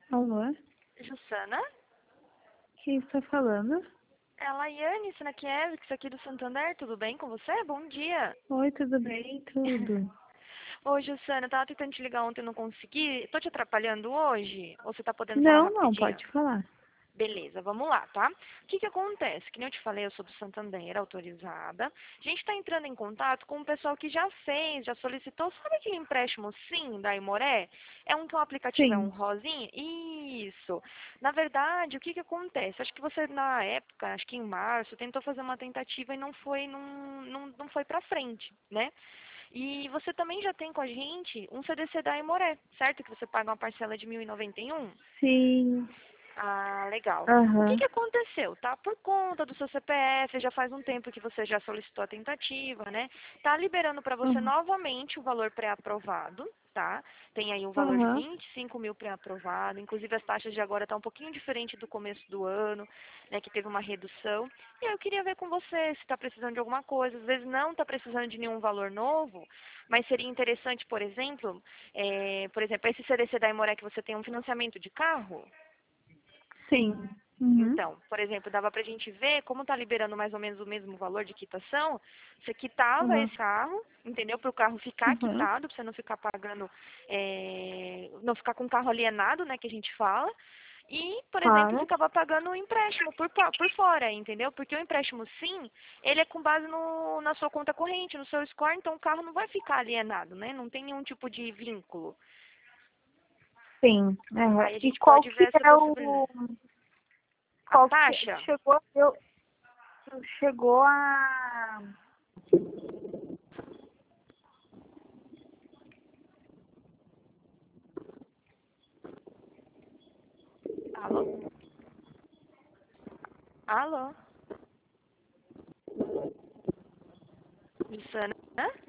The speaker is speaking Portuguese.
Alô? Jussana? Quem está falando? É a Laiane Sinakiewicz aqui do Santander, tudo bem com você? Bom dia. Oi, tudo bem? Tudo. Ô, Jussana, eu tava tentando te ligar ontem e não consegui. Tô te atrapalhando hoje? Ou você tá podendo falar Não, rapidinho? pode falar. Beleza, vamos lá, tá? O que que acontece? Que nem eu te falei, eu sou do Santander, autorizada. A gente tá entrando em contato com o pessoal que já fez, já solicitou. Sabe aquele empréstimo sim da Imoré? É um que o aplicativo é um Sim. rosinha? Isso. Na verdade, o que que acontece? Acho que você, na época, acho que em março, tentou fazer uma tentativa e não foi pra frente, né? E você também já tem com a gente um CDC da Imoré, certo? Que você paga uma parcela de 1.091. Sim. Ah, legal. O que Aham. que aconteceu, tá? Por conta do seu CPF, já faz um tempo que você já solicitou a tentativa, né? Tá liberando para você Aham. novamente o valor pré-aprovado, tá? Tem aí um valor de Aham. 25 mil pré-aprovado, inclusive as taxas de agora tá um pouquinho diferente do começo do ano, né? Que teve uma redução. E aí eu queria ver com você se está precisando de alguma coisa. Às vezes não está precisando de nenhum valor novo, mas seria interessante, por exemplo, esse CDC da Imoré que você tem um financiamento de carro. Sim. Uhum. Então, por exemplo, dava pra gente ver como tá liberando mais ou menos o mesmo valor de quitação, você quitava Aham. esse carro, entendeu? Para o carro ficar Aham. quitado, pra você não ficar pagando, não ficar com o carro alienado, né, que a gente fala. E, por exemplo, Claro. ficava pagando o empréstimo por fora, entendeu? Porque o empréstimo, sim, ele é com base na sua conta corrente, no seu score, então o carro não vai ficar alienado, né? Não tem nenhum tipo de vínculo. Sim. Aham. Aí a E gente qual pode que ver essa é possibilidade. o... A Qual que taxa? chegou a... Chegou a... Alô? Alô? Jussana?